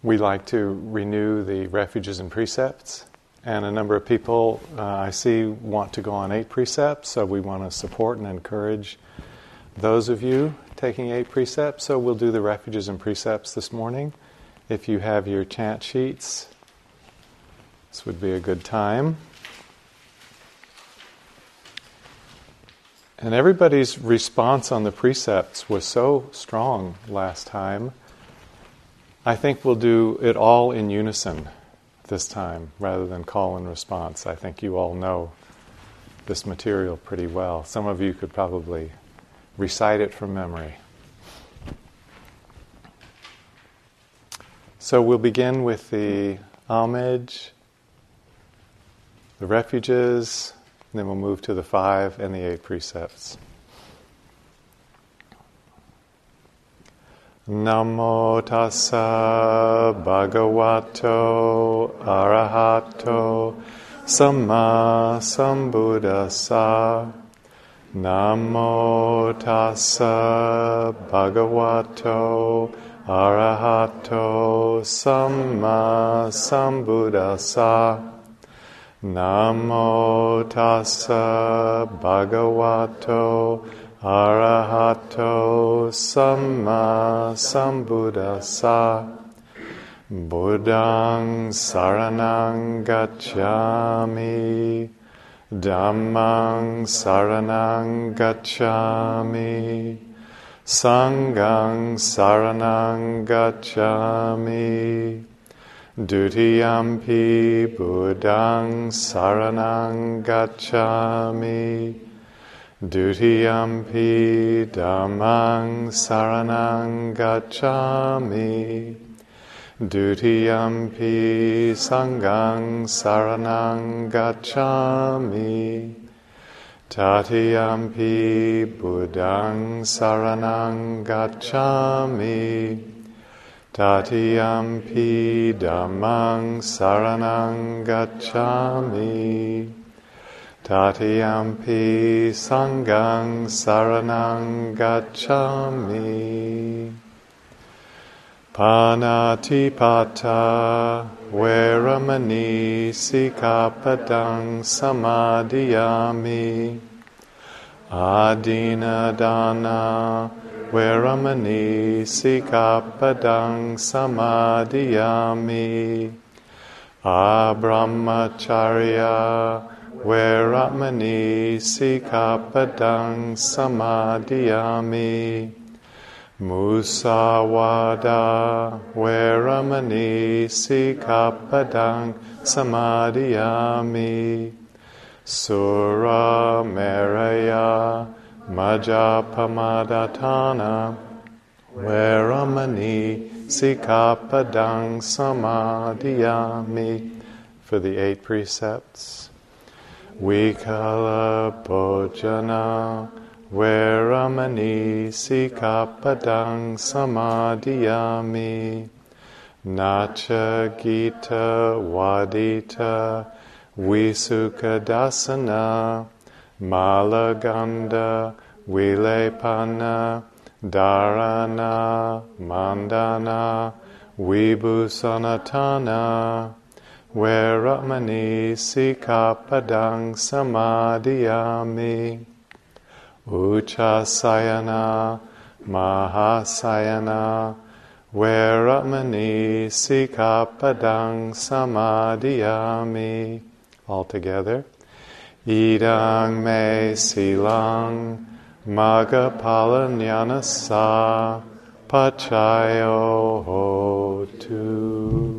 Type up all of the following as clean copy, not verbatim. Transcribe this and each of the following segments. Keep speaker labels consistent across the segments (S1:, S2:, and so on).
S1: we like to renew the refuges and precepts. And a number of people I see want to go on 8 precepts, so we want to support and encourage those of you taking 8 precepts. So we'll do the refuges and precepts this morning. If you have your chant sheets, this would be a good time. And everybody's response on the precepts was so strong last time. I think we'll do it all in unison this time, rather than call and response. I think you all know this material pretty well. Some of you could probably recite it from memory. So we'll begin with the homage, the refuges, and then we'll move to the 5 and the 8 precepts. Namo tassa bhagavato arahato samma sambuddhassa. Namo tassa bhagavato arahato samma sambuddhassa. Namo tassa bhagavato arahato samma sambuddhassa. Buddhang saranang gacchami. Dhammang saranang gacchami. Sanghang saranang gacchami. Dutiyampi buddhang saranang gacchami. Dutiyampi dhammang saranang gacchami. Dutiyampi sanghang saranang gacchami. Tatiyampi buddhang saranang gacchami. Tatiyampi dhammang saranang gacchami. Tatiyampi sanghang saranang gacchami. Panatipata veramani sikapadang samadhiyami. Adinadana veramani sikapadang samadhiyami. Abrahmacharya veramani sikapadang samadhiyami. Musawada veramani sikapadang samadhiyami. Sura meraya majapamadatana veramani sikapadang samadhiyami. For the 8 precepts. Vikala bhojana veramani sikapadang samadhiyami. Nacha gita vadita visukadasana. Malaganda vilepana dharana mandana vibhusanatana. Veramani sikapadang samadhiyami. Uchasayana mahasayana. Veramani sikapadang samadhiyami. All together. Idang me silang magapalanyana pachayo hotu.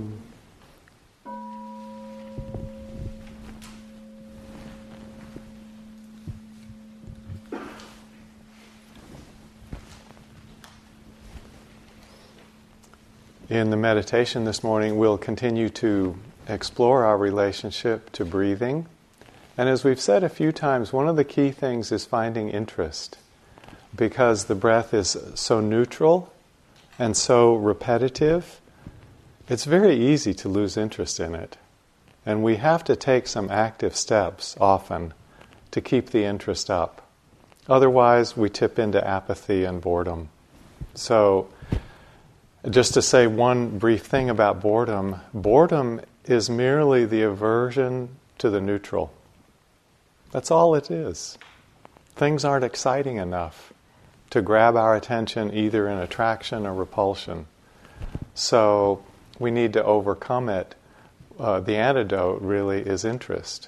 S1: In the meditation this morning, we'll continue to explore our relationship to breathing. And as we've said a few times, one of the key things is finding interest, because the breath is so neutral and so repetitive. It's very easy to lose interest in it. And we have to take some active steps often to keep the interest up. Otherwise, we tip into apathy and boredom. So, Just to say one brief thing about boredom, boredom is merely the aversion to the neutral. That's all it is. Things aren't exciting enough to grab our attention either in attraction or repulsion. So we need to overcome it. The antidote really is interest.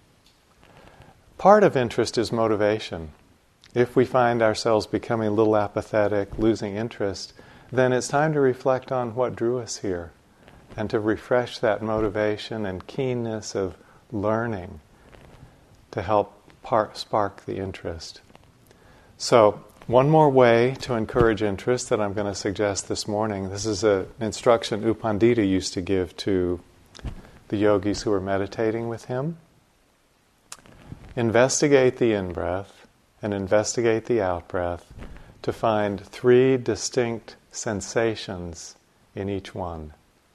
S1: Part of interest is motivation. If we find ourselves becoming a little apathetic, losing interest, then it's time to reflect on what drew us here and to refresh that motivation and keenness of learning to help spark the interest. So, one more way to encourage interest that I'm going to suggest this morning. This is an instruction U Pandita used to give to the yogis who were meditating with him. Investigate the in-breath and investigate the out-breath to find 3 distinct sensations in each one.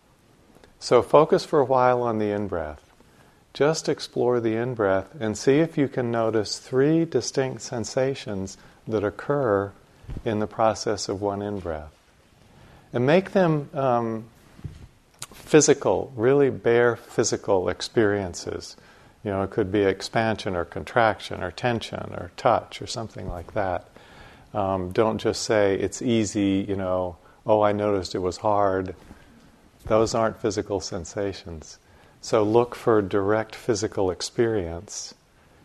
S1: So focus for a while on the in-breath. Just explore the in-breath and see if you can notice 3 distinct sensations that occur in the process of one in-breath. And make them physical, really bare physical experiences. It could be expansion or contraction or tension or touch or something like that. Don't just say, it's easy, oh, I noticed it was hard. Those aren't physical sensations. So look for direct physical experience.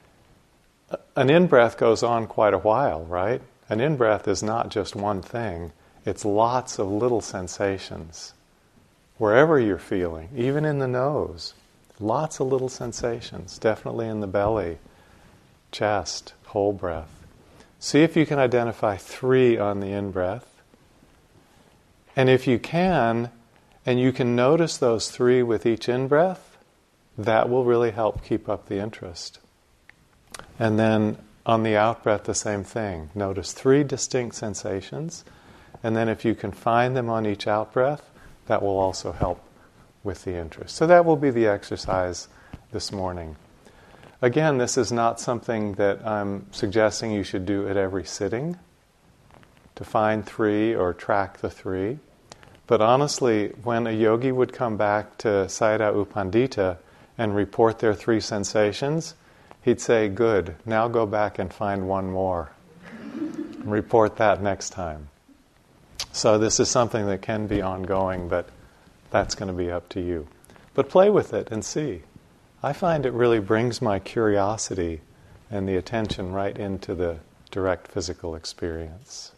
S1: An in-breath goes on quite a while, right? An in-breath is not just one thing. It's lots of little sensations. Wherever you're feeling, even in the nose, lots of little sensations, definitely in the belly, chest, whole breath. See if you can identify 3 on the in-breath. And if you can, and you can notice those 3 with each in-breath, that will really help keep up the interest. And then on the out-breath, the same thing. Notice 3 distinct sensations, and then if you can find them on each out-breath, that will also help with the interest. So that will be the exercise this morning. Again, this is not something that I'm suggesting you should do at every sitting, to find 3 or track the 3. But honestly, when a yogi would come back to Sayadaw U Pandita and report their 3 sensations, he'd say, good, now go back and find 1 more. Report that next time. So this is something that can be ongoing, but that's going to be up to you. But play with it and see. I find it really brings my curiosity and the attention right into the direct physical experience.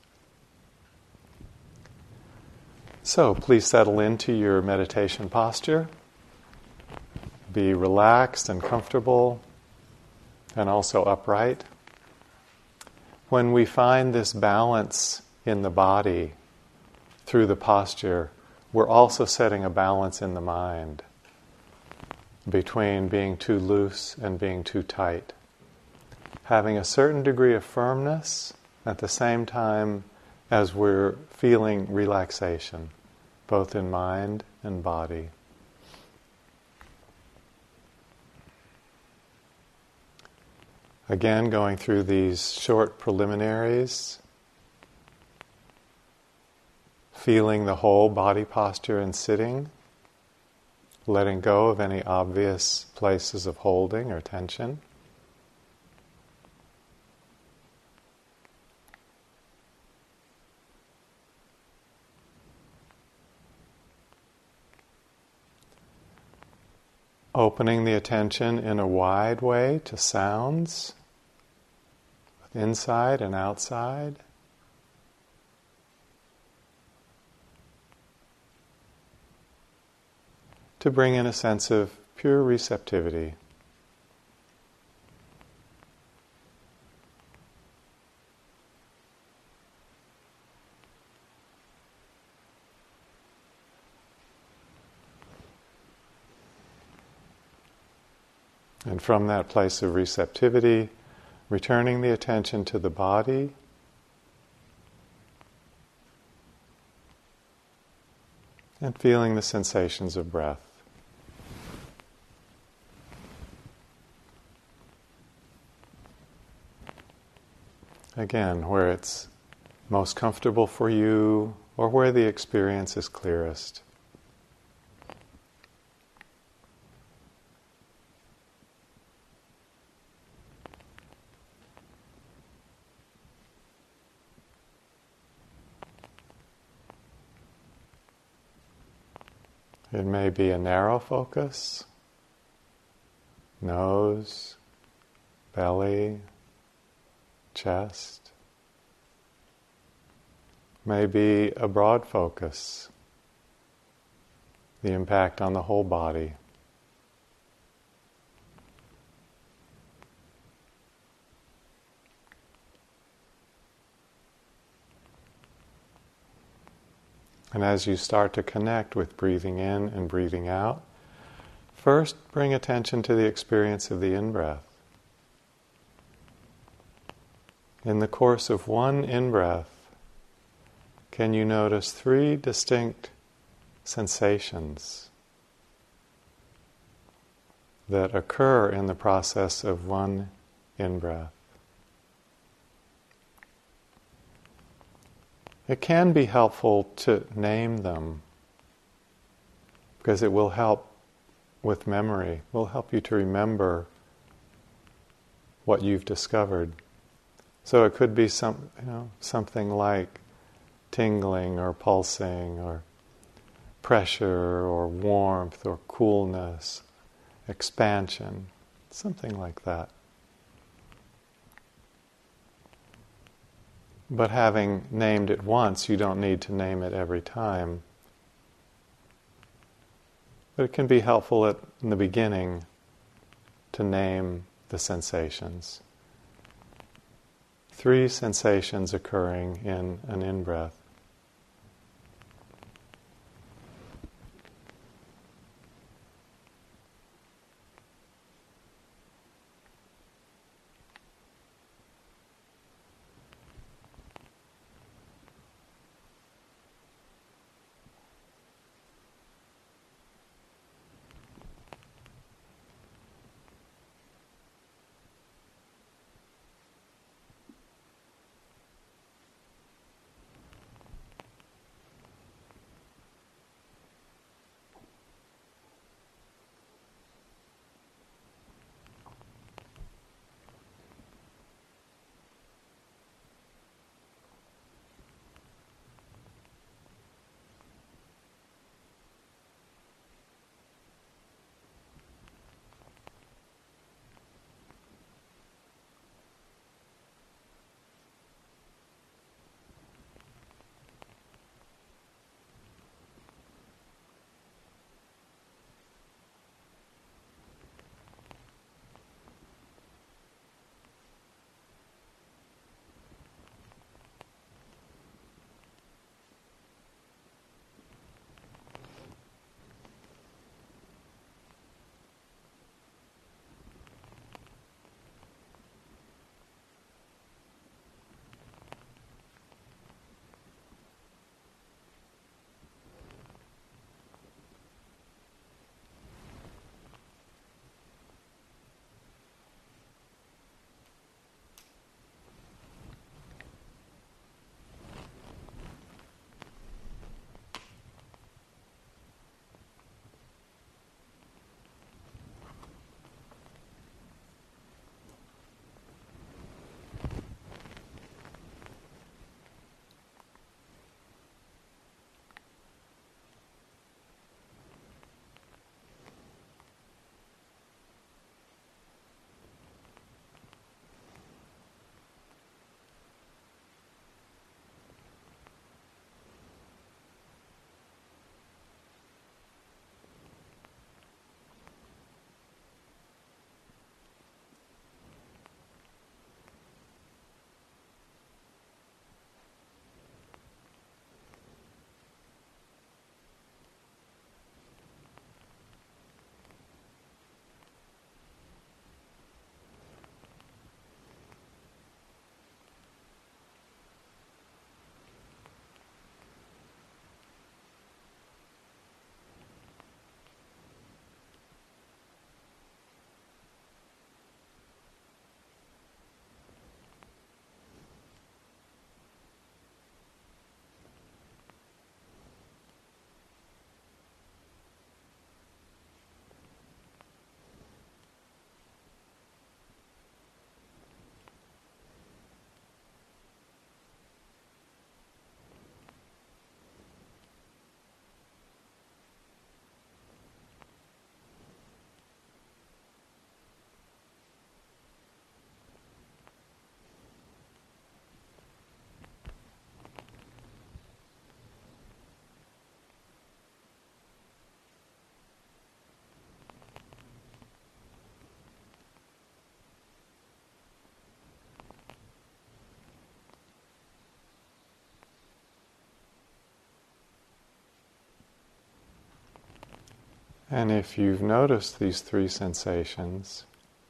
S1: So please settle into your meditation posture. Be relaxed and comfortable, and also upright. When we find this balance in the body through the posture, we're also setting a balance in the mind between being too loose and being too tight. Having a certain degree of firmness at the same time as we're feeling relaxation, both in mind and body. Again, going through these short preliminaries, feeling the whole body posture and sitting, letting go of any obvious places of holding or tension. Opening the attention in a wide way to sounds, inside and outside. To bring in a sense of pure receptivity. And from that place of receptivity, returning the attention to the body, and feeling the sensations of breath. Again, where it's most comfortable for you, or where the experience is clearest. It may be a narrow focus, nose, belly, chest. May be a broad focus, the impact on the whole body. And as you start to connect with breathing in and breathing out, first bring attention to the experience of the in-breath. In the course of one in-breath, can you notice 3 distinct sensations that occur in the process of one in-breath? It can be helpful to name them because it will help with memory, will help you to remember what you've discovered. So it could be something like tingling or pulsing or pressure or warmth or coolness, expansion, something like that. But having named it once, you don't need to name it every time. But it can be helpful in the beginning to name the sensations. 3 sensations occurring in an in-breath. And if you've noticed these three sensations,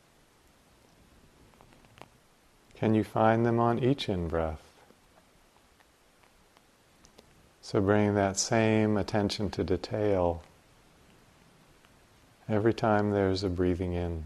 S1: can you find them on each in-breath? So bring that same attention to detail every time there's a breathing in.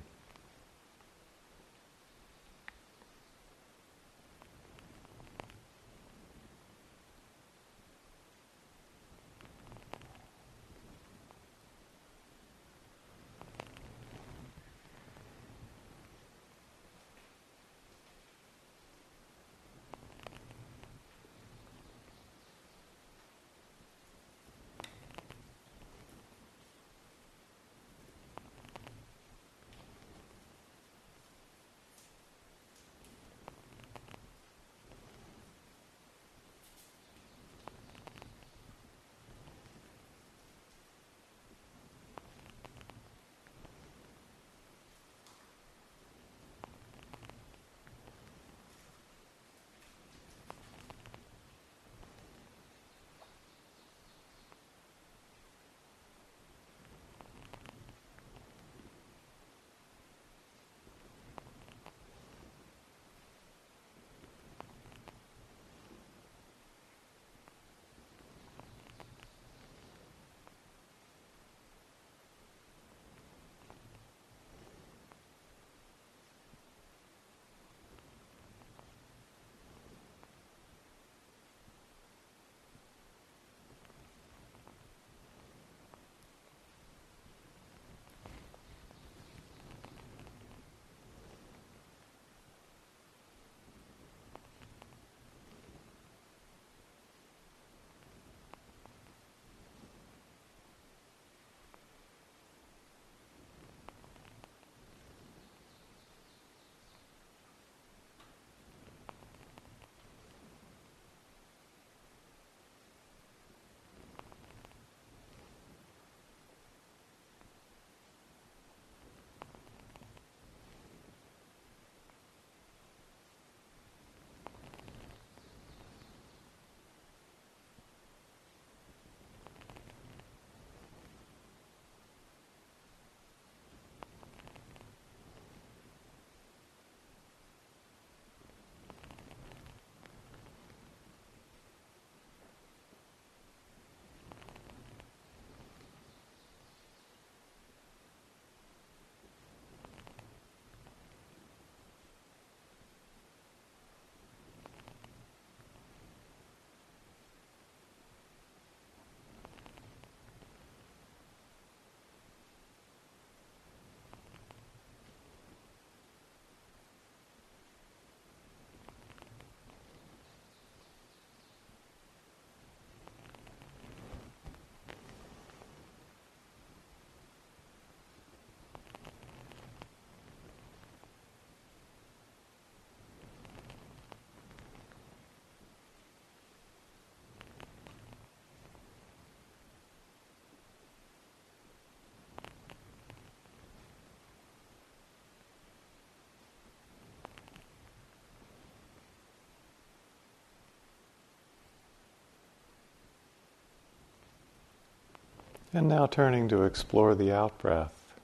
S1: And now turning to explore the out-breath.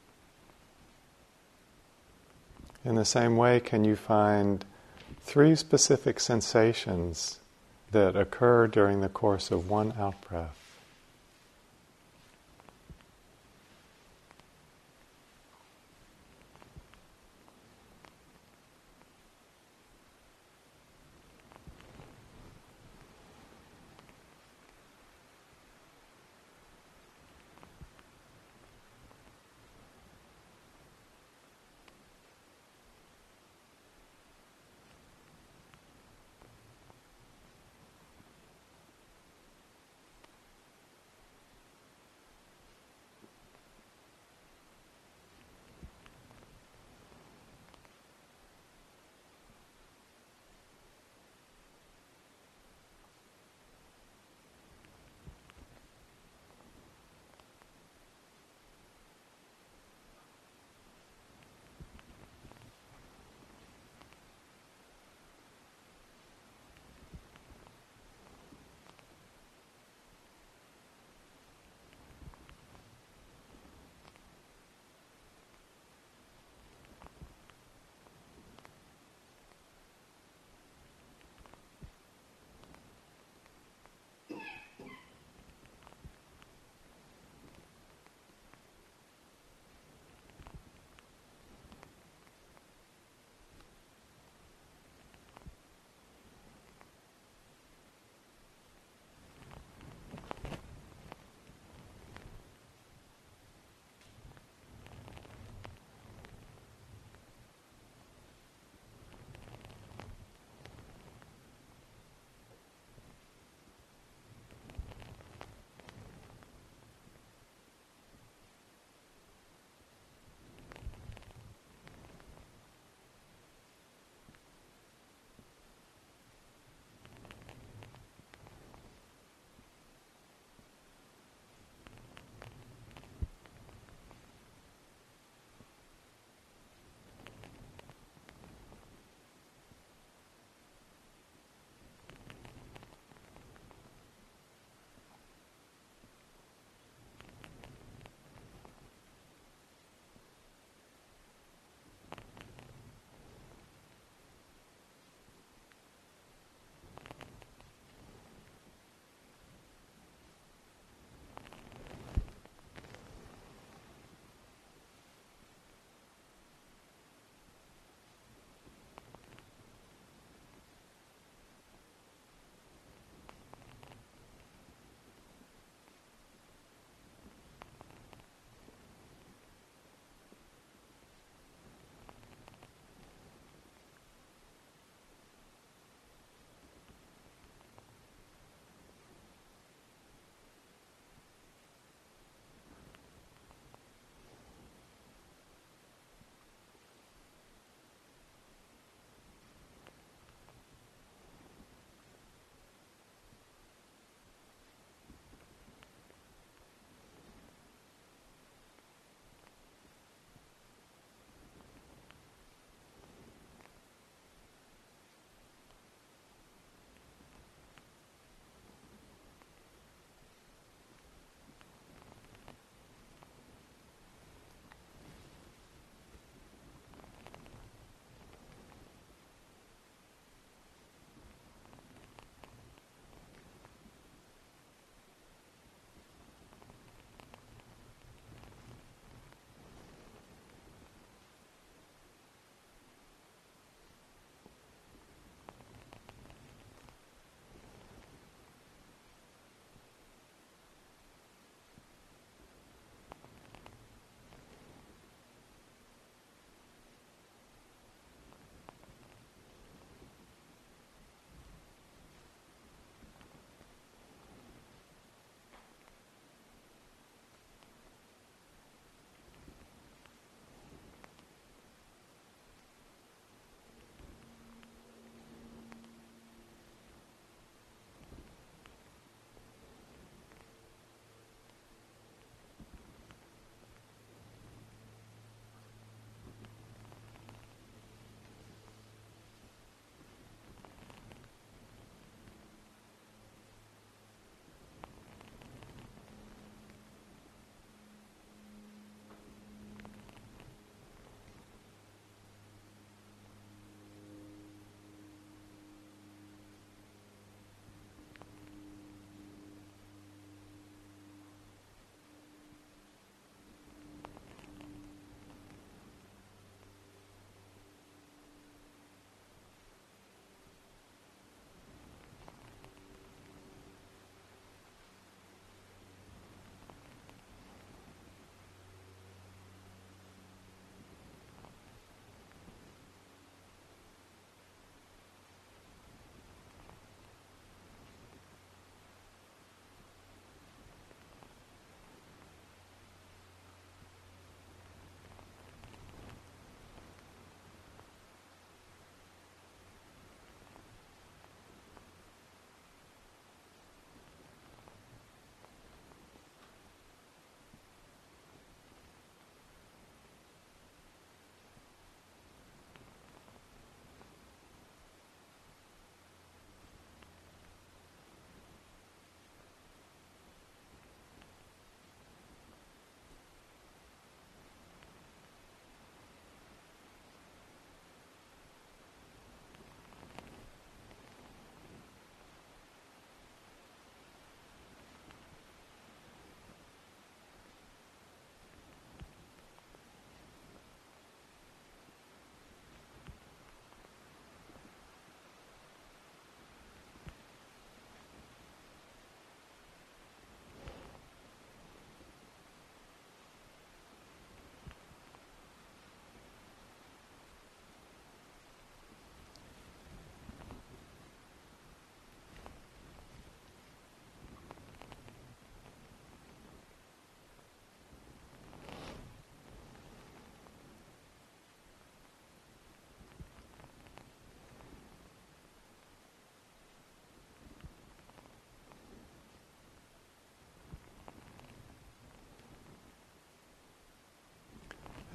S1: In the same way, can you find three specific sensations that occur during the course of one out-breath?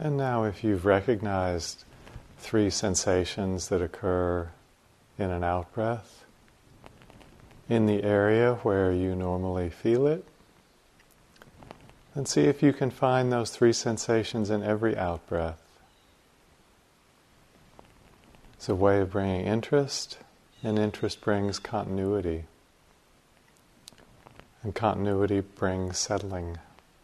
S1: And now if you've recognized 3 sensations that occur in an out-breath, in the area where you normally feel it, and see if you can find those 3 sensations in every out-breath. It's a way of bringing interest, and interest brings continuity. And continuity brings settling.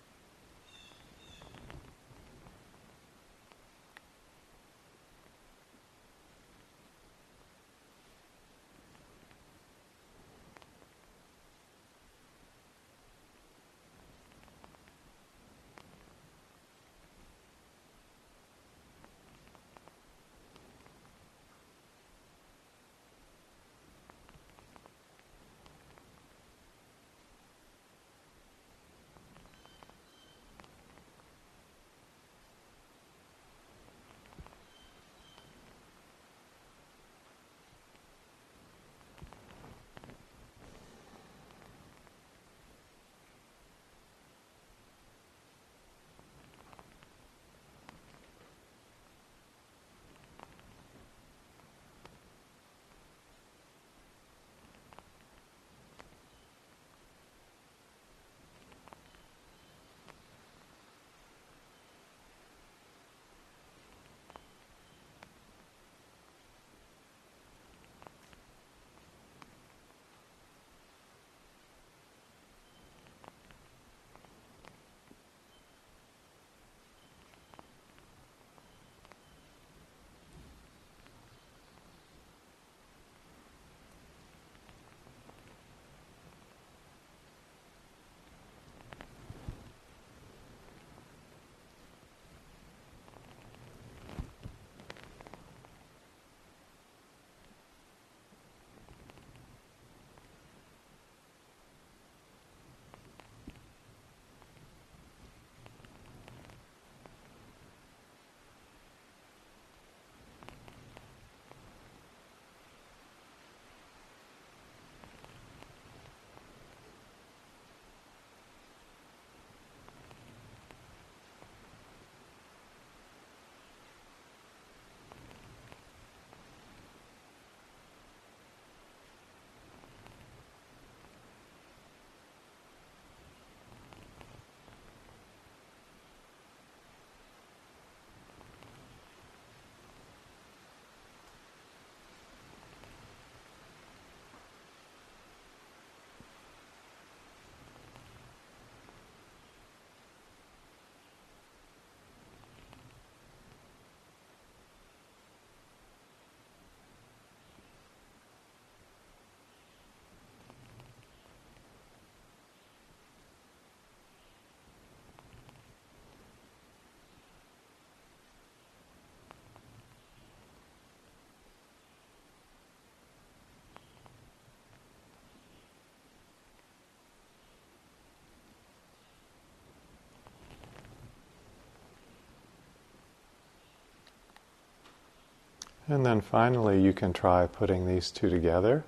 S1: And then finally, you can try putting these 2 together.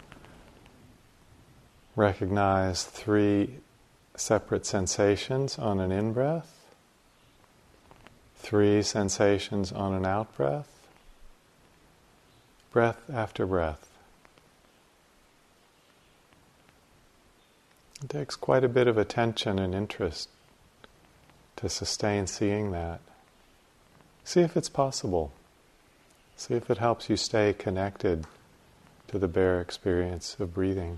S1: Recognize 3 separate sensations on an in-breath, 3 sensations on an out-breath, breath after breath. It takes quite a bit of attention and interest to sustain seeing that. See if it's possible. See if it helps you stay connected to the bare experience of breathing.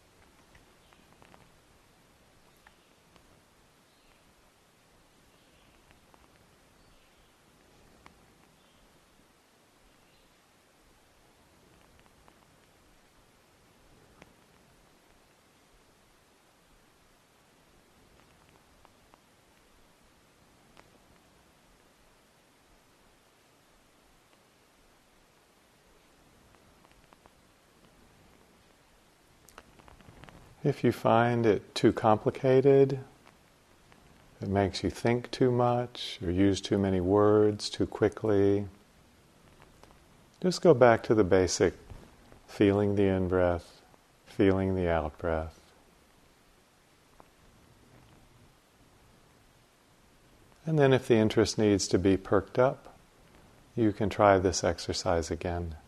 S1: If you find it too complicated, it makes you think too much or use too many words too quickly, just go back to the basic feeling the in-breath, feeling the out-breath. And then if the interest needs to be perked up, you can try this exercise again.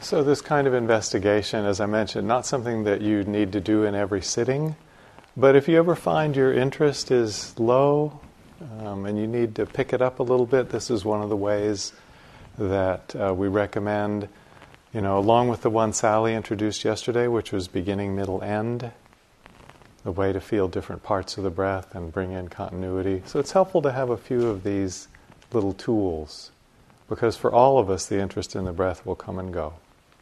S1: So this kind of investigation, as I mentioned, not something that you need to do in every sitting, but if you ever find your interest is low and you need to pick it up a little bit, this is one of the ways that we recommend, along with the one Sally introduced yesterday, which was beginning, middle, end, the way to feel different parts of the breath and bring in continuity. So it's helpful to have a few of these little tools, because for all of us, the interest in the breath will come and go.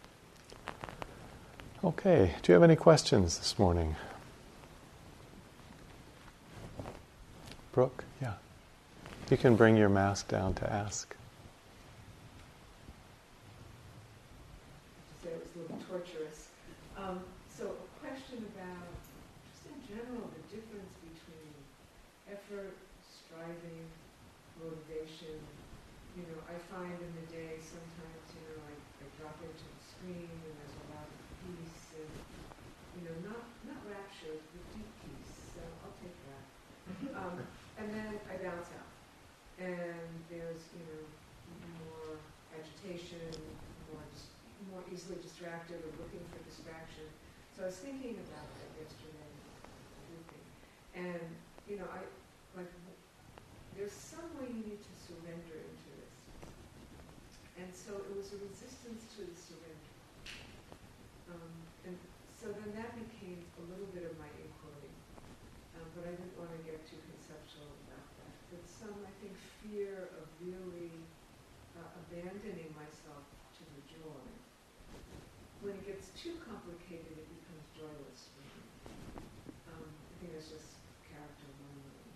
S1: Okay, do you have any questions this morning? Brooke, yeah. You can bring your mask down to ask.
S2: It was a little torturous. So a question about, just in general, the difference between effort, striving, motivation. I find in the day sometimes, I drop into the screen and there's a lot of peace and, not rapture, but deep peace. So I'll take that. And then I bounce out. And there's, more agitation, more easily distracted or looking for distraction. So I was thinking about that yesterday, and there's some way you need to surrender into this, and so it was a resistance to the surrender, and so then that became a little bit of my inquiry, but I didn't want to get too conceptual about that. But some, I think, fear of really abandoning myself to the joy. When it gets too complicated, it becomes joyless for me. I think that's just character normally.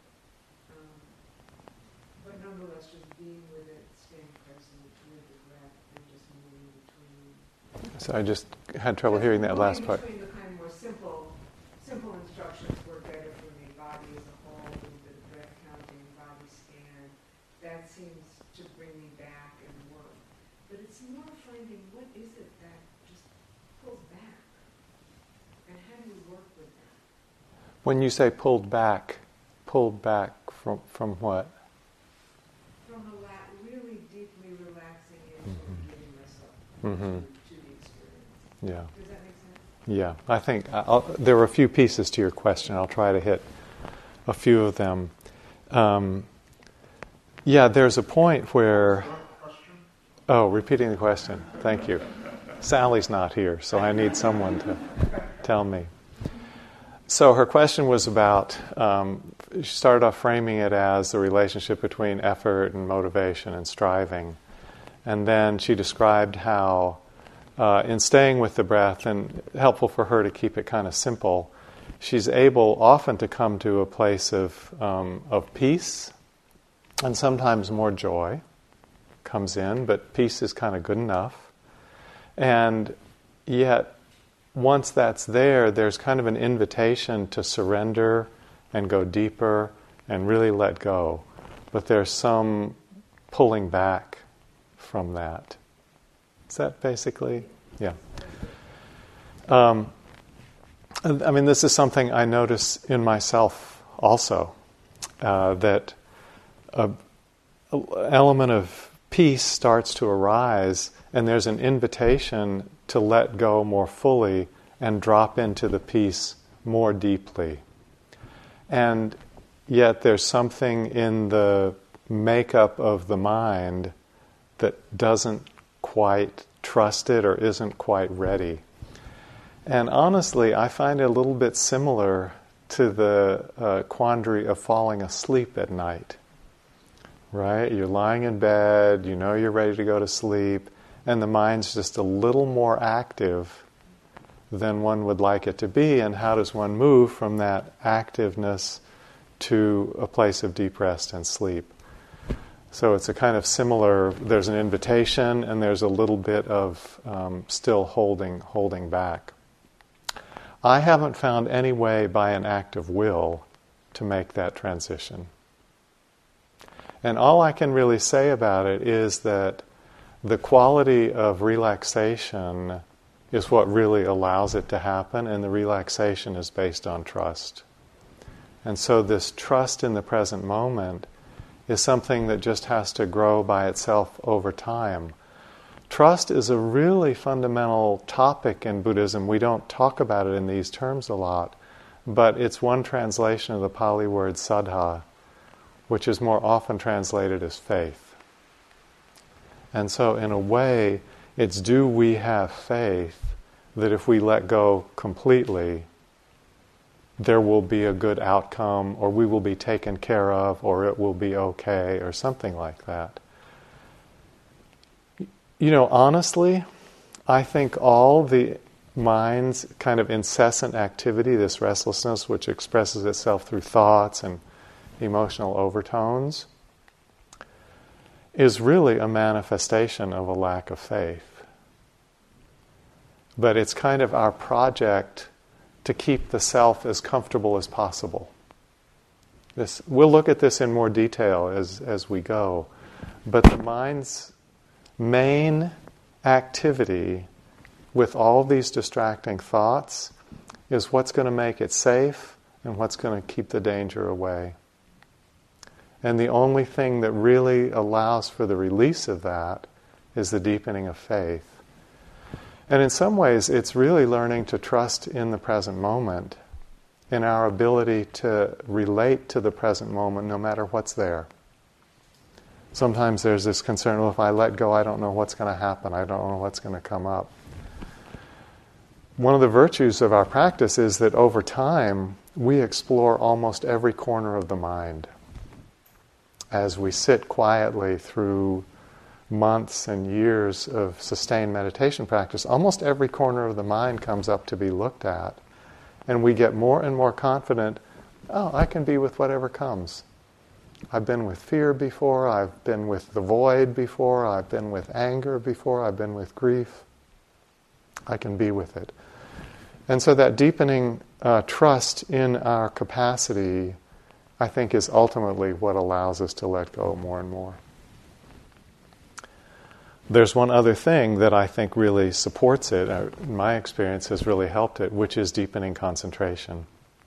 S2: But nonetheless, just being with it, staying present with the breath, and just moving between.
S1: So I just had trouble hearing that last part.
S2: Between the kind of more simple instructions work better for me. Body as a whole, a little bit of breath counting, body scan. That seems to bring me back and work. But it's more finding what is it that just pulls back, and how do you work with that?
S1: When you say pulled back from what?
S2: From really deeply relaxing into giving myself to the experience.
S1: Yeah.
S2: Does that make sense?
S1: Yeah. I think there were a few pieces to your question. I'll try to hit a few of them. There's a point where... Oh, repeating the question. Thank you. Sally's not here, so I need someone to tell me. So her question was about, she started off framing it as the relationship between effort and motivation and striving. And then she described how, in staying with the breath, and helpful for her to keep it kind of simple, she's able often to come to a place of peace, and sometimes more joy comes in, but peace is kind of good enough. And yet, once that's there, there's kind of an invitation to surrender and go deeper and really let go. But there's some pulling back from that. Is that basically? Yeah. This is something I notice in myself also, that an element of peace starts to arise, and there's an invitation to let go more fully and drop into the peace more deeply. And yet there's something in the makeup of the mind that doesn't quite trust it or isn't quite ready. And honestly, I find it a little bit similar to the quandary of falling asleep at night. Right? You're lying in bed, you're ready to go to sleep, and the mind's just a little more active than one would like it to be. And how does one move from that activeness to a place of deep rest and sleep? So it's a kind of similar, there's an invitation and there's a little bit of still holding back. I haven't found any way by an act of will to make that transition. And all I can really say about it is that the quality of relaxation is what really allows it to happen, and the relaxation is based on trust. And so this trust in the present moment is something that just has to grow by itself over time. trust is a really fundamental topic in Buddhism. We don't talk about it in these terms a lot, but it's one translation of the Pali word saddha, which is more often translated as faith. And so in a way, it's do we have faith that if we let go completely, there will be a good outcome, or we will be taken care of, or it will be okay, or something like that. You know, honestly, I think all the mind's kind of incessant activity, this restlessness which expresses itself through thoughts and emotional overtones, is really a manifestation of a lack of faith. But it's kind of our project to keep the self as comfortable as possible. We'll look at this in more detail as we go. But the mind's main activity with all these distracting thoughts is what's going to make it safe and what's going to keep the danger away. And the only thing that really allows for the release of that is the deepening of faith. And in some ways, it's really learning to trust in the present moment, in our ability to relate to the present moment no matter what's there. Sometimes there's this concern, well, if I let go, I don't know what's going to happen. I don't know what's going to come up. One of the virtues of our practice is that over time, we explore almost every corner of the mind. As we sit quietly through months and years of sustained meditation practice, almost every corner of the mind comes up to be looked at. And we get more and more confident, oh, I can be with whatever comes. I've been with fear before, I've been with the void before, I've been with anger before, I've been with grief. I can be with it. And so that deepening trust in our capacity, I think, is ultimately what allows us to let go more and more. There's one other thing that I think really supports it, in my experience has really helped it, which is deepening concentration.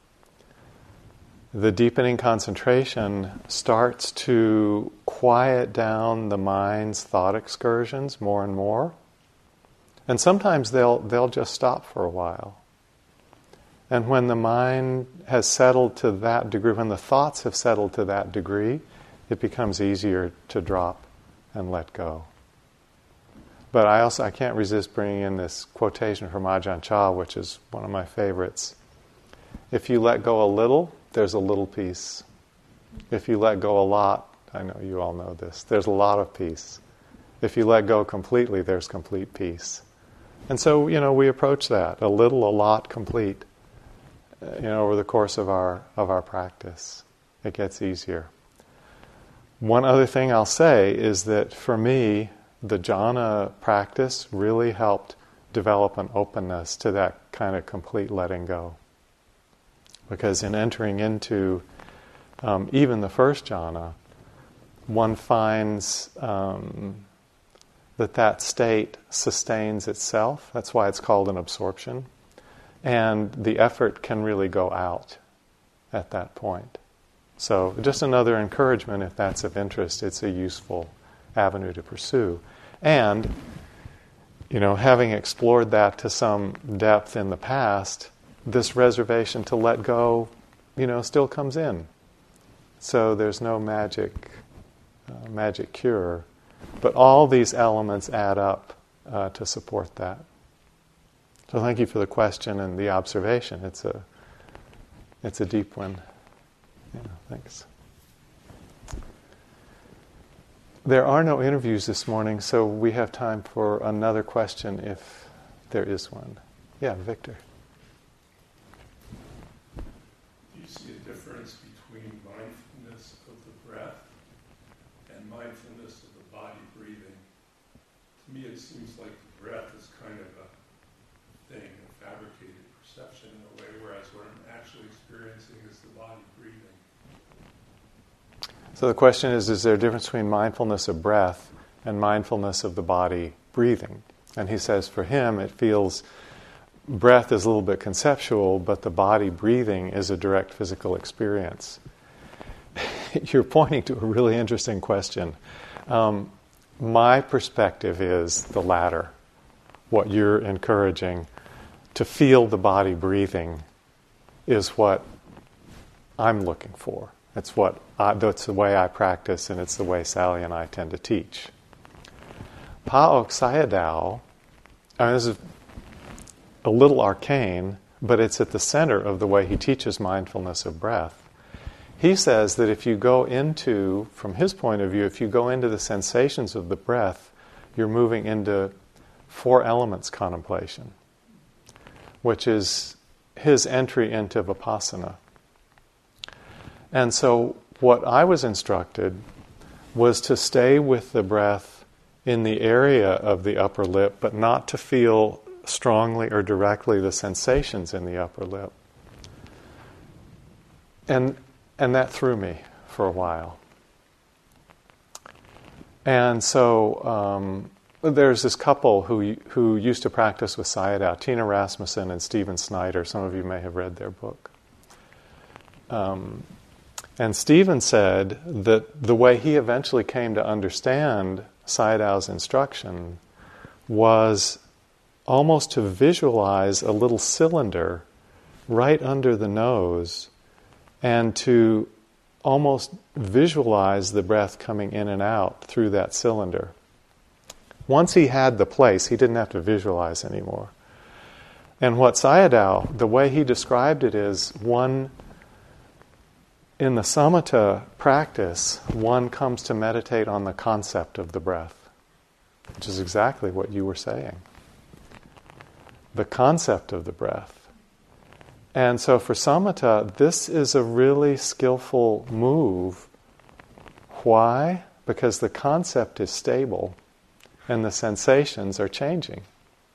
S1: The deepening concentration starts to quiet down the mind's thought excursions more and more. And sometimes they'll just stop for a while. And when the mind has settled to that degree, when the thoughts have settled to that degree, it becomes easier to drop and let go. But I can't resist bringing in this quotation from Ajahn Chah, which is one of my favorites. If you let go a little, there's a little peace. If you let go a lot, I know you all know this, there's a lot of peace. If you let go completely, there's complete peace. And so, we approach that, a little, a lot, complete, over the course of our practice. It gets easier. One other thing I'll say is that for me, the jhana practice really helped develop an openness to that kind of complete letting go. Because in entering into even the first jhana, one finds that state sustains itself. That's why it's called an absorption. And the effort can really go out at that point. So just another encouragement, if that's of interest, it's a useful avenue to pursue. And, having explored that to some depth in the past, this reservation to let go, still comes in. So there's no magic cure. But all these elements add up to support that. So thank you for the question and the observation. It's a deep one. Thanks. There are no interviews this morning, so we have time for another question if there is one. Yeah, Victor.
S3: Do you see a difference between mindfulness of the breath and mindfulness of the body breathing? To me, it seems like the breath is kind of a thing, a fabricated perception in a way, whereas what I'm actually experiencing is the body breathing.
S1: So the question is there a difference between mindfulness of breath and mindfulness of the body breathing? And he says for him it feels breath is a little bit conceptual, but the body breathing is a direct physical experience. You're pointing to a really interesting question. my perspective is the latter. What you're encouraging, to feel the body breathing, is what I'm looking for. That's the way I practice, and it's the way Sally and I tend to teach. Pa-Auk Sayadaw, this is a little arcane, but it's at the center of the way he teaches mindfulness of breath. He says that if you go into, from his point of view, if you go into the sensations of the breath, you're moving into four elements contemplation, which is his entry into Vipassana. And so what I was instructed was to stay with the breath in the area of the upper lip, but not to feel strongly or directly the sensations in the upper lip. And that threw me for a while. And so there's this couple who used to practice with Sayadaw, Tina Rasmussen and Stephen Snyder. Some of you may have read their book. And Stephen said that the way he eventually came to understand Sayadaw's instruction was almost to visualize a little cylinder right under the nose and to almost visualize the breath coming in and out through that cylinder. Once he had the place, he didn't have to visualize anymore. And what Sayadaw, the way he described it is, one, in the samatha practice, one comes to meditate on the concept of the breath, which is exactly what you were saying. The concept of the breath. And so for samatha, this is a really skillful move. Why? Because the concept is stable and the sensations are changing.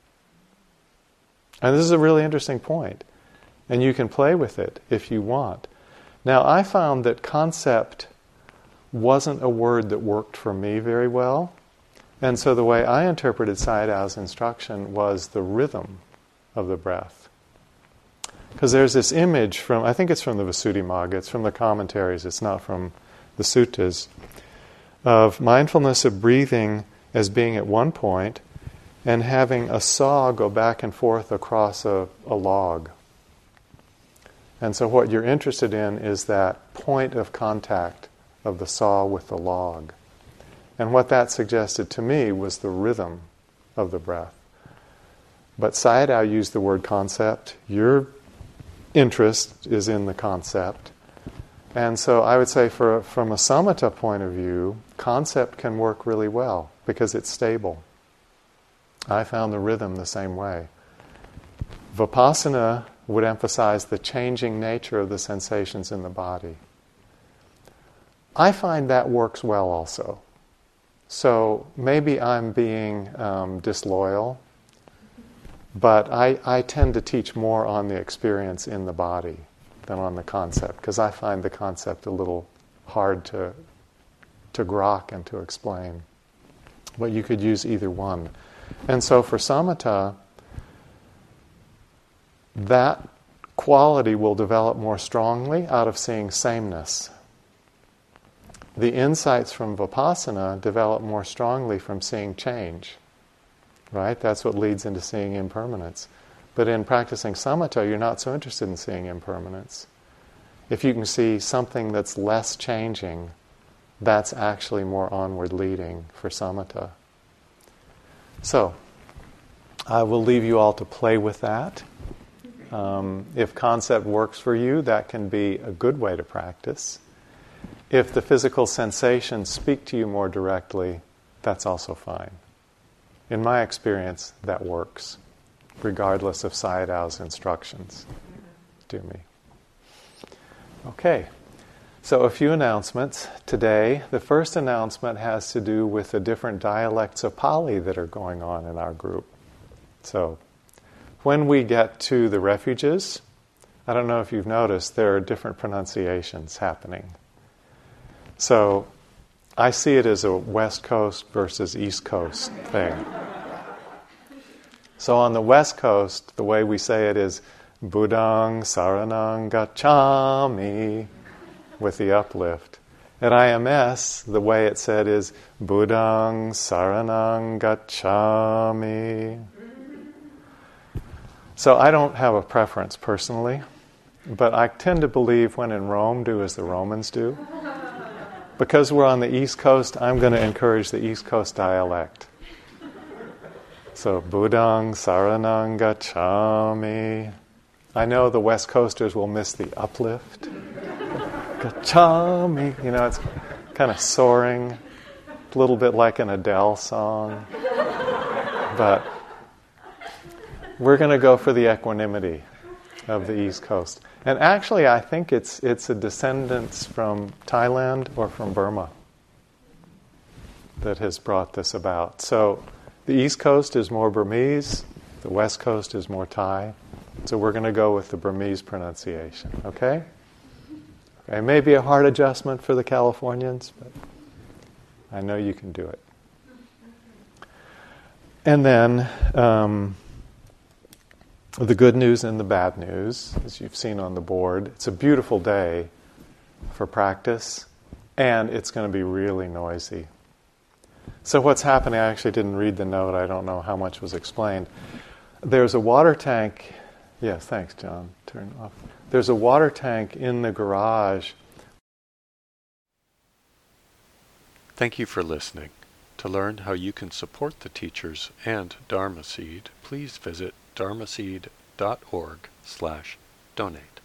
S1: And this is a really interesting point. And you can play with it if you want. Now, I found that concept wasn't a word that worked for me very well. And so the way I interpreted Sayadaw's instruction was the rhythm of the breath. Because there's this image from, I think it's from the Visuddhimagga, it's from the commentaries, it's not from the suttas, of mindfulness of breathing as being at one point and having a saw go back and forth across a log. And so what you're interested in is that point of contact of the saw with the log. And what that suggested to me was the rhythm of the breath. But Sayadaw used the word concept. Your interest is in the concept. And so I would say from a samatha point of view, concept can work really well because it's stable. I found the rhythm the same way. Vipassana would emphasize the changing nature of the sensations in the body. I find that works well also. So maybe I'm being disloyal, but I tend to teach more on the experience in the body than on the concept, because I find the concept a little hard to grok and to explain. But you could use either one. And so for samatha, that quality will develop more strongly out of seeing sameness. The insights from Vipassana develop more strongly from seeing change. Right? That's what leads into seeing impermanence. But in practicing samatha, you're not so interested in seeing impermanence. If you can see something that's less changing, that's actually more onward leading for samatha. So, I will leave you all to play with that. If concept works for you, that can be a good way to practice. If the physical sensations speak to you more directly, that's also fine. In my experience, that works, regardless of Sayadaw's instructions to me. Okay, so a few announcements today. The first announcement has to do with the different dialects of Pali that are going on in our group. So, when we get to the refuges, I don't know if you've noticed, there are different pronunciations happening. So, I see it as a West Coast versus East Coast thing. So on the West Coast, the way we say it is Buddhang Saranang Gacchami with the uplift. At IMS, the way it's said is Buddhang Saranang Gacchami. So I don't have a preference personally, but I tend to believe when in Rome, do as the Romans do. Because we're on the East Coast, I'm going to encourage the East Coast dialect. So Buddhang Saranang Gacchami. I know the West Coasters will miss the uplift. Gacchami. It's kind of soaring, a little bit like an Adele song. But we're going to go for the equanimity of the East Coast. And actually, I think it's a descendants from Thailand or from Burma that has brought this about. So the East Coast is more Burmese, the West Coast is more Thai. So we're going to go with the Burmese pronunciation, okay? Okay, maybe a hard adjustment for the Californians, but I know you can do it. And then the good news and the bad news, as you've seen on the board. It's a beautiful day for practice, and it's going to be really noisy. So what's happening, I actually didn't read the note, I don't know how much was explained. There's a water tank, yes, thanks John, turn off. There's a water tank in the garage.
S4: Thank you for listening. To learn how you can support the teachers and Dharma Seed, please visit dharmaseed.org/donate.